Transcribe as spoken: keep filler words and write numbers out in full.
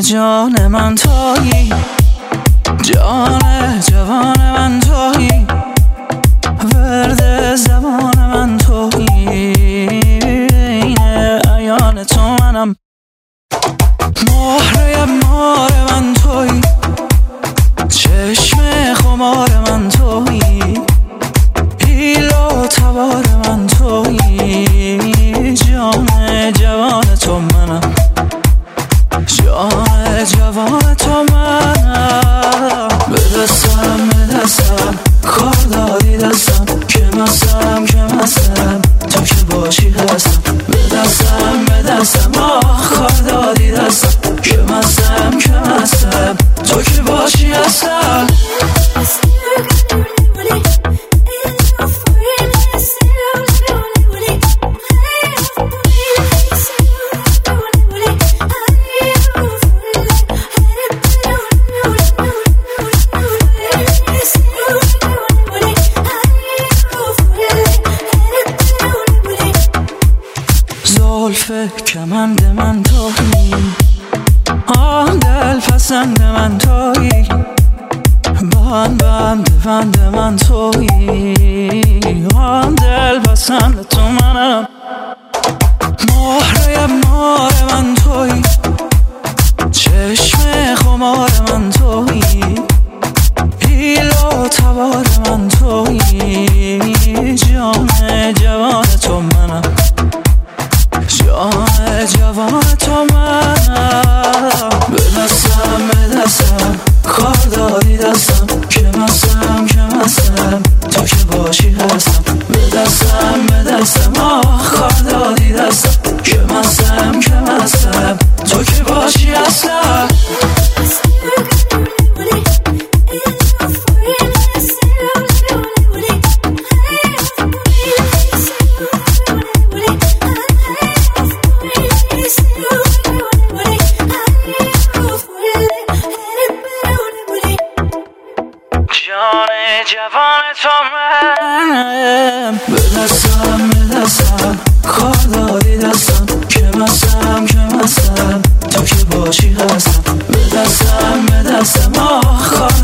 جان من تویی، جان جوان من تویی، ورد زمان من تویی، این عیان تو منم، مهره مار من تویی، چشم خمار من تویی، حیل و تبار من تویی، جان جوان تو منم، جان جوان تو منم. به دستم به دستم کار دادی دستم، که مستم که مستم تو که باشی هستم. به دستم به دستم آه کار دادی دستم، که مستم که مستم تو که باشی هستم. زلف کمند من تویی، آن دل پسند من تویی، بند بند بند من تویی، آن دل پسند تو منم، مهره مار من تویی، چشم خمار من تویی، حیل و تبار من تویی، جان جوان تو منم، جان جوان تو منم. به دستم به دستم کار دادی دستم، که مستم که مستم تو که باشی هستم. به دستم به دستم آه کار دادی دستم، که مستم که مستم تو که باشی هستم. جان جوان تو منم. به دستم به دستم کار دادی دستم، که مستم که مستم تو که باشی هستم. به دستم به دستم آه کار